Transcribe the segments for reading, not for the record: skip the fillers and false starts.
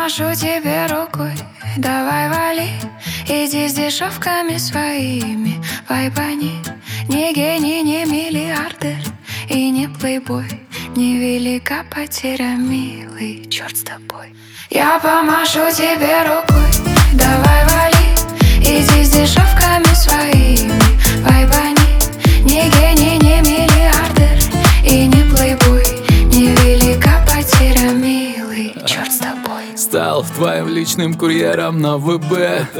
помашу тебе рукой, давай вали. Иди с дешевками своими, вайбани. Не гений, не миллиардер и не плейбой. Невелика потеря, милый, черт с тобой. Я помашу тебе рукой, давай вали. Иди с дешевками своими, вайбани. Не гений, не миллиардер и не плейбой. Невелика потеря, милый, черт с тобой. Стал твоим личным курьером на ВБ.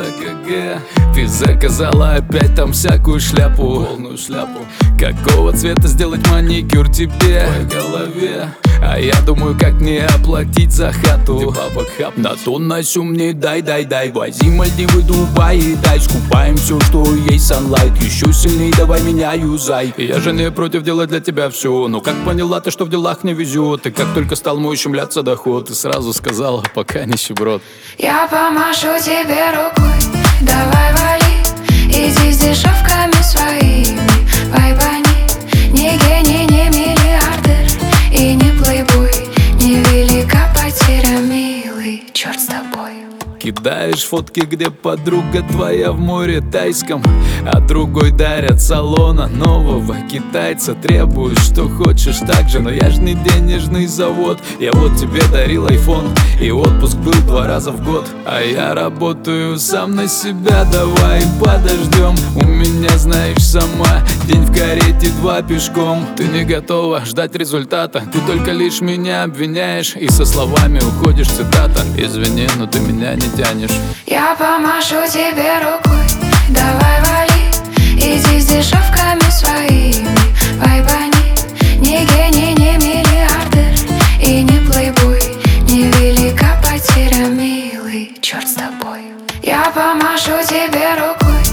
Ты заказала опять там всякую шляпу, полную шляпу. Какого цвета сделать маникюр тебе по голове? А я думаю, как мне оплатить за хату. На то на сём мне дай. Возьми Мальдивы, Дубай и дай. Скупаем все, что есть, Sunlight. Еще сильней давай меня юзай. Я же не против делать для тебя все. Но как поняла ты, что в делах не везет? И как только стал мой ущемляться доход, ты сразу сказала, пока нищеброд. Я помашу тебе рукой, давай вали. Иди с дешевками своими, вайбани. Не гений, не миллиардер и не плейбой. Невелика потеря, милый, черт с тобой. Кидаешь фотки, где подруга твоя в море тайском, а другой дарят салона нового китайца. Требуешь, что хочешь так же, но я ж не денежный завод. Я вот тебе дарил айфон, и отпуск был 2 раза в год. А я работаю сам на себя, давай подождем. У меня, знаешь, сама день в карете, 2 пешком. Ты не готова ждать результата, ты только лишь меня обвиняешь и со словами уходишь, цитата: извини, но ты меня не тянешь. Я помашу тебе рукой, давай вали. Иди с дешевками своими, вайбани. Не гений, не миллиардер и не плейбой. Невелика потеря, милый, черт с тобой. Я помашу тебе рукой,